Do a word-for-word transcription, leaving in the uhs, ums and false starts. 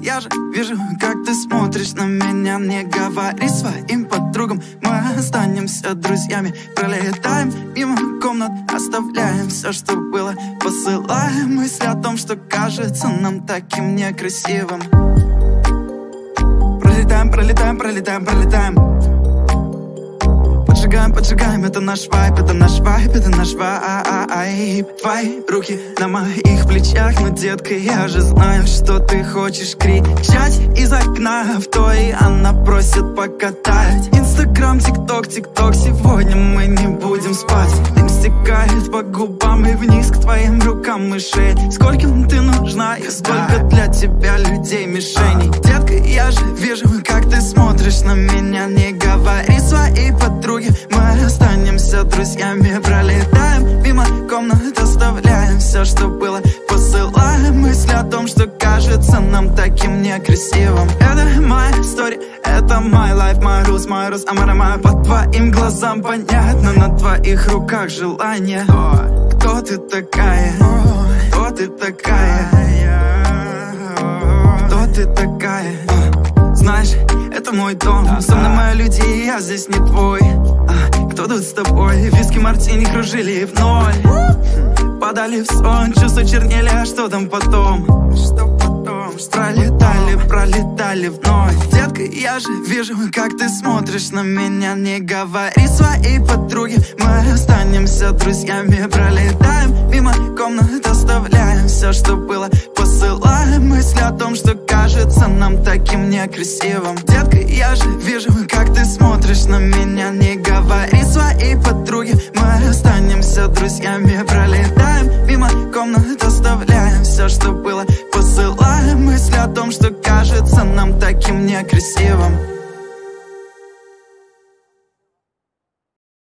я же вижу, как ты смотришь на меня. Не говори своим подругам, мы останемся друзьями. Пролетаем мимо комнат, оставляем все, что было. Посылаем мысли о том, что кажется нам таким некрасивым. Пролетаем, пролетаем, пролетаем, пролетаем. Поджигаем, поджигаем, это наш вайб, это наш вайб, это наш вайб. Твои руки на моих плечах, но, детка, я же знаю, что ты хочешь кричать из окна авто, и она просит покатать. Инстаграм, тикток, тикток, сегодня мы не будем спать. Дым стекает по губам и вниз к твоим рукам и шее. Скольким ты нужна и сколько для тебя людей мишеней. Детка, я же вижу, как ты смотришь на меня. Не говори своей подруге, мы останемся друзьями. Пролетаем мимо комнат, оставляем все, что было. Посылаем мысли о том, что кажется нам таким некрасивым. Это моя история, это my life, my rules, my rules. Амарама, по твоим глазам понятно, на твоих руках желание. Кто ты такая? Кто ты такая? Кто ты такая? Знаешь, это мой дом, со мной мои люди, и я здесь не твой. А, кто тут с тобой? Виски, мартини кружили в ноль. Падали в сон, чувства чернели, а что там потом? Что потом? Пролетали, пролетали вновь. Детка, я же вижу, как ты смотришь на меня. Не говори своей подруге, мы останемся друзьями. Пролетаем мимо комнат, оставляем все, что было. Посылаем мысли о том, что кажется нам таким некрасивым. Детка, я же вижу, как ты смотришь на меня. Не говори своей подруге, мы останемся друзьями. Пролетаем мимо комнат, оставляем все, что было. Посылаем мысли о том, что кажется нам таким некрасивым.